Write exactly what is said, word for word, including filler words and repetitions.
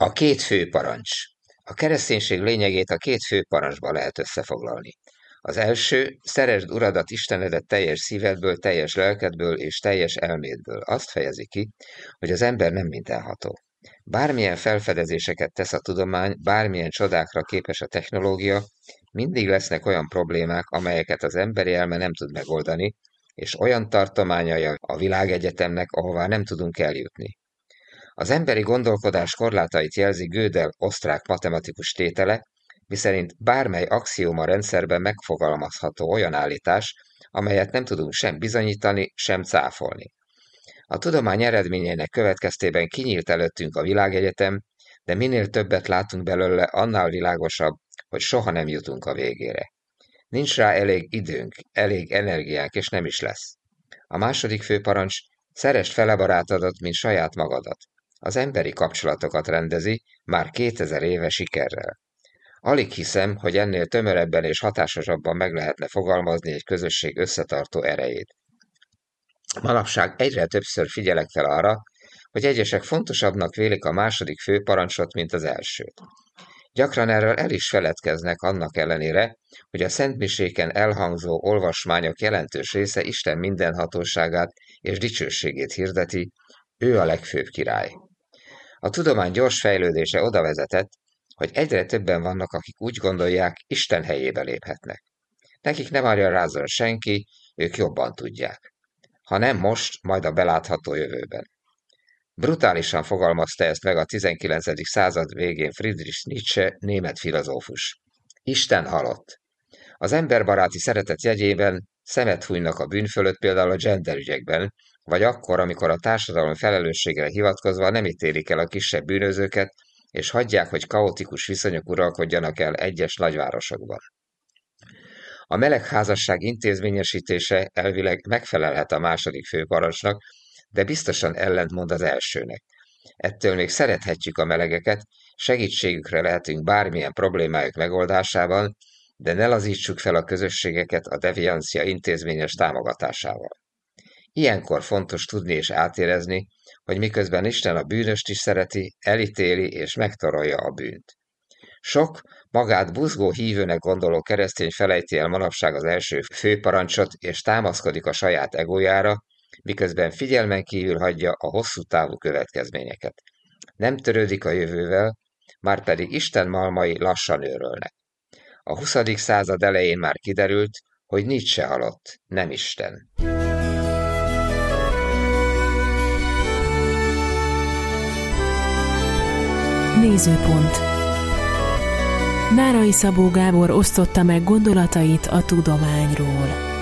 A két fő parancs. A kereszténység lényegét a két fő parancsba lehet összefoglalni. Az első, szeresd Uradat Istenedet teljes szívedből, teljes lelkedből és teljes elmédből. Azt fejezi ki, hogy az ember nem mindenható. Bármilyen felfedezéseket tesz a tudomány, bármilyen csodákra képes a technológia, mindig lesznek olyan problémák, amelyeket az emberi elme nem tud megoldani, és olyan tartományai a világegyetemnek, ahová nem tudunk eljutni. Az emberi gondolkodás korlátait jelzi Gödel osztrák matematikus tétele, miszerint bármely axióma rendszerben megfogalmazható olyan állítás, amelyet nem tudunk sem bizonyítani, sem cáfolni. A tudomány eredményeinek következtében kinyílt előttünk a világegyetem, de minél többet látunk belőle, annál világosabb, hogy soha nem jutunk a végére. Nincs rá elég időnk, elég energiánk, és nem is lesz. A második főparancs, szeresd fele barátodat, mint saját magadat. Az emberi kapcsolatokat rendezi, már kétezer éve sikerrel. Alig hiszem, hogy ennél tömörebben és hatásosabban meg lehetne fogalmazni egy közösség összetartó erejét. Manapság egyre többször figyelek fel arra, hogy egyesek fontosabbnak vélik a második főparancsot, mint az elsőt. Gyakran erről el is feledkeznek annak ellenére, hogy a szentmiséken elhangzó olvasmányok jelentős része Isten mindenhatóságát és dicsőségét hirdeti, ő a legfőbb király. A tudomány gyors fejlődése oda vezetett, hogy egyre többen vannak, akik úgy gondolják, Isten helyébe léphetnek. Nekik nem magyarázzon senki, ők jobban tudják. Ha nem most, majd a belátható jövőben. Brutálisan fogalmazta ezt meg a tizenkilencedik század végén Friedrich Nietzsche, német filozófus. Isten halott. Az emberbaráti szeretet jegyében szemet fújnak a bűn fölött, például a genderügyekben, vagy akkor, amikor a társadalom felelősségre hivatkozva nem ítélik el a kisebb bűnözőket, és hagyják, hogy kaotikus viszonyok uralkodjanak el egyes nagyvárosokban. A melegházasság intézményesítése elvileg megfelelhet a második főparancsnak, de biztosan ellentmond az elsőnek. Ettől még szerethetjük a melegeket, segítségükre lehetünk bármilyen problémájuk megoldásában, de ne lazítsuk fel a közösségeket a deviancia intézményes támogatásával. Ilyenkor fontos tudni és átérezni, hogy miközben Isten a bűnöst is szereti, elítéli és megtorolja a bűnt. Sok, magát buzgó hívőnek gondoló keresztény felejti el manapság az első főparancsot és támaszkodik a saját egójára, miközben figyelmen kívül hagyja a hosszú távú következményeket. Nem törődik a jövővel, márpedig Isten malmai lassan őrölnek. A huszadik század elején már kiderült, hogy Nietzsche halott, nem Isten. Nézőpont. Nárai Szabó Gábor osztotta meg gondolatait a tudományról.